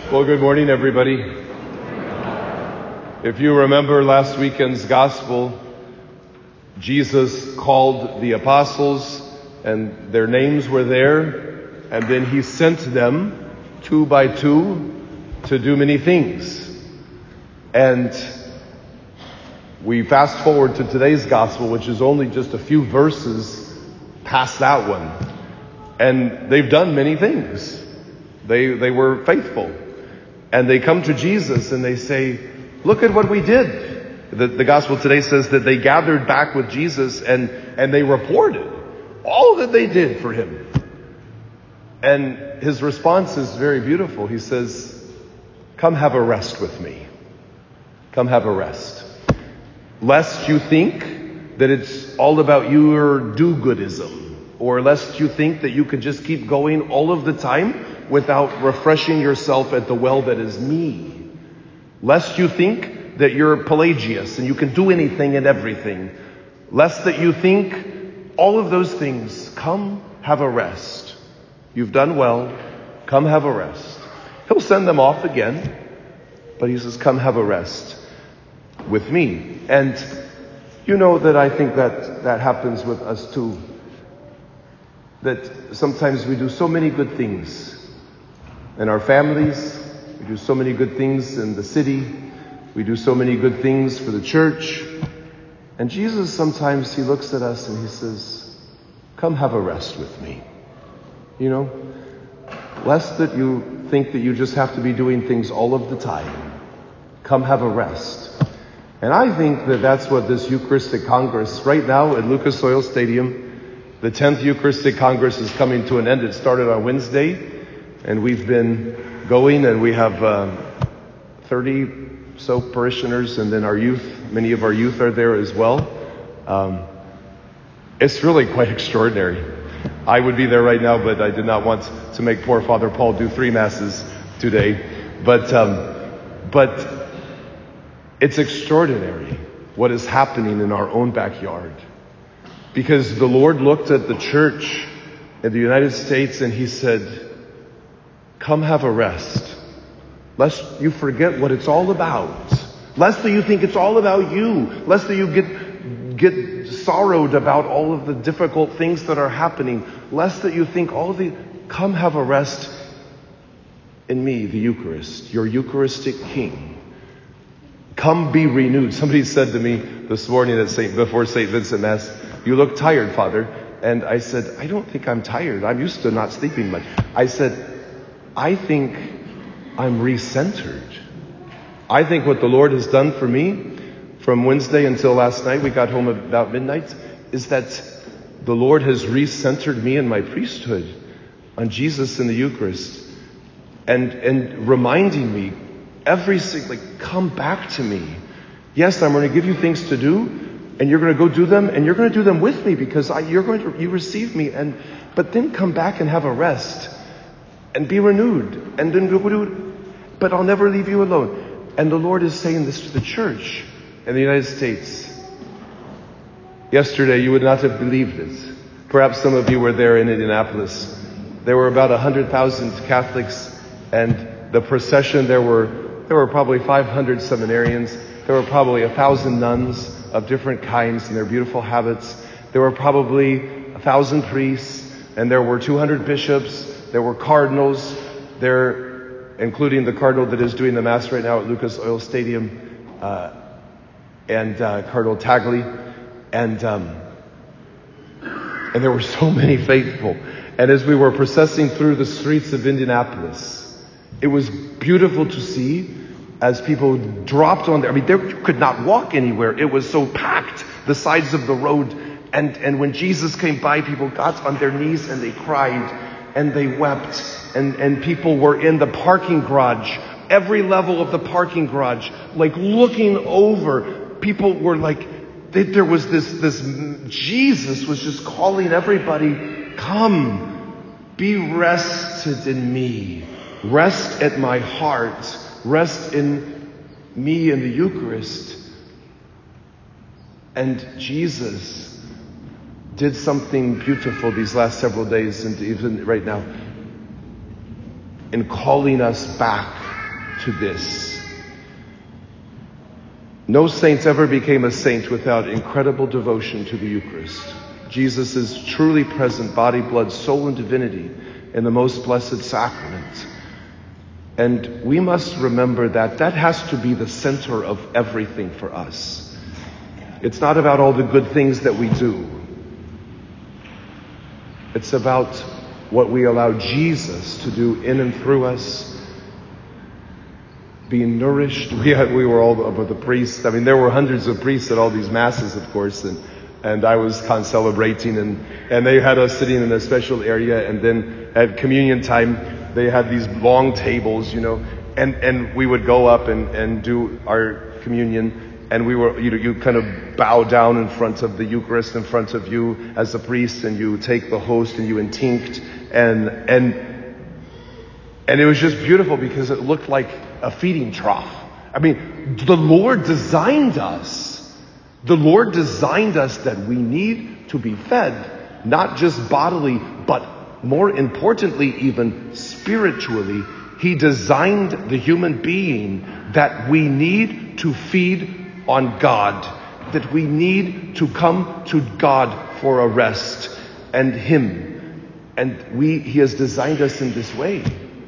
Well, good morning, everybody. If you remember last weekend's gospel, Jesus called the apostles and their names were there, and then he sent them 2 by 2 to do many things. And we fast forward to today's gospel, which is only just a few verses past that one. And they've done many things. They were faithful. And they come to Jesus and they say, look at what we did. The gospel today says that they gathered back with Jesus and they reported all that they did for him. And his response is very beautiful. He says, come have a rest with me. Come have a rest. Lest you think that it's all about your do-goodism, or lest you think that you could just keep going all of the time without refreshing yourself at the well that is me. Lest you think that you're Pelagius and you can do anything and everything. Lest that you think all of those things. Come have a rest. You've done well. Come have a rest. He'll send them off again, but he says, come have a rest with me. And you know that I think that happens with us too. That sometimes we do so many good things in our families. We do so many good things in the city. We do so many good things for the church. And Jesus, sometimes he looks at us and he says, come have a rest with me. You know, lest that you think that you just have to be doing things all of the time. Come have a rest. And I think that that's what this Eucharistic Congress, right now at Lucas Oil Stadium, the 10th Eucharistic Congress is coming to an end. It started on Wednesday, and we've been going, and we have 30 so parishioners, and then our youth, many of our youth are there as well. It's really quite extraordinary. I would be there right now, but I did not want to make poor Father Paul do 3 masses today. But it's extraordinary what is happening in our own backyard. Because the Lord looked at the church in the United States and he said, come have a rest. Lest you forget what it's all about. Lest that you think it's all about you. Lest that you get sorrowed about all of the difficult things that are happening. Lest that you think come have a rest in me, the Eucharist, your Eucharistic King. Come be renewed. Somebody said to me this morning before St. Vincent Mass, you look tired, Father. And I said, I don't think I'm tired. I'm used to not sleeping much. I said, I think I'm recentered. I think what the Lord has done for me from Wednesday until last night, we got home about midnight, is that the Lord has recentered me in my priesthood on Jesus in the Eucharist and reminding me come back to me. Yes, I'm going to give you things to do, and you're going to go do them, and you're going to do them with me because you receive me, but then come back and have a rest and be renewed, and then go do it. But I'll never leave you alone. And the Lord is saying this to the church in the United States. Yesterday, you would not have believed it. Perhaps some of you were there in Indianapolis. There were about 100,000 Catholics, and the procession, there were probably 500 seminarians. There were probably 1,000 nuns of different kinds in their beautiful habits. There were probably 1,000 priests, and there were 200 bishops. There were cardinals there, including the cardinal that is doing the Mass right now at Lucas Oil Stadium, and Cardinal Tagley. And there were so many faithful. And as we were processing through the streets of Indianapolis, it was beautiful to see as people dropped on there. I mean, they could not walk anywhere. It was so packed, the sides of the road. And when Jesus came by, people got on their knees and they cried and they wept. And people were in the parking garage, every level of the parking garage, like looking over. People were like, there was this Jesus was just calling everybody, come, be rested in me. Rest at my heart. Rest in me in the Eucharist. And Jesus did something beautiful these last several days and even right now in calling us back to this. No saints ever became a saint without incredible devotion to the Eucharist. Jesus is truly present, body, blood, soul, and divinity in the most blessed sacrament. And we must remember that that has to be the center of everything for us. It's not about all the good things that we do. It's about what we allow Jesus to do in and through us. Being nourished. We were all of the priests. I mean, there were hundreds of priests at all these masses, of course, and I was celebrating, and they had us sitting in a special area, and then at communion time, they had these long tables, and we would go up and do our communion, and we were, you kind of bow down in front of the Eucharist in front of you as a priest, and you take the host and you intinct, and it was just beautiful because it looked like a feeding trough. I mean, the Lord designed us. The Lord designed us that we need to be fed, not just bodily, but more importantly, even spiritually. He designed the human being that we need to feed on God, that we need to come to God for a rest and Him. And He has designed us in this way.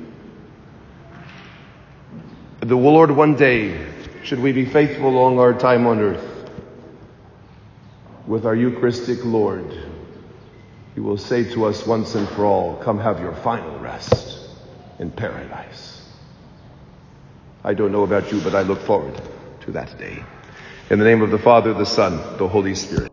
The Lord one day, should we be faithful along our time on earth with our Eucharistic Lord, He will say to us once and for all, come have your final rest in paradise. I don't know about you, but I look forward to that day. In the name of the Father, the Son, the Holy Spirit.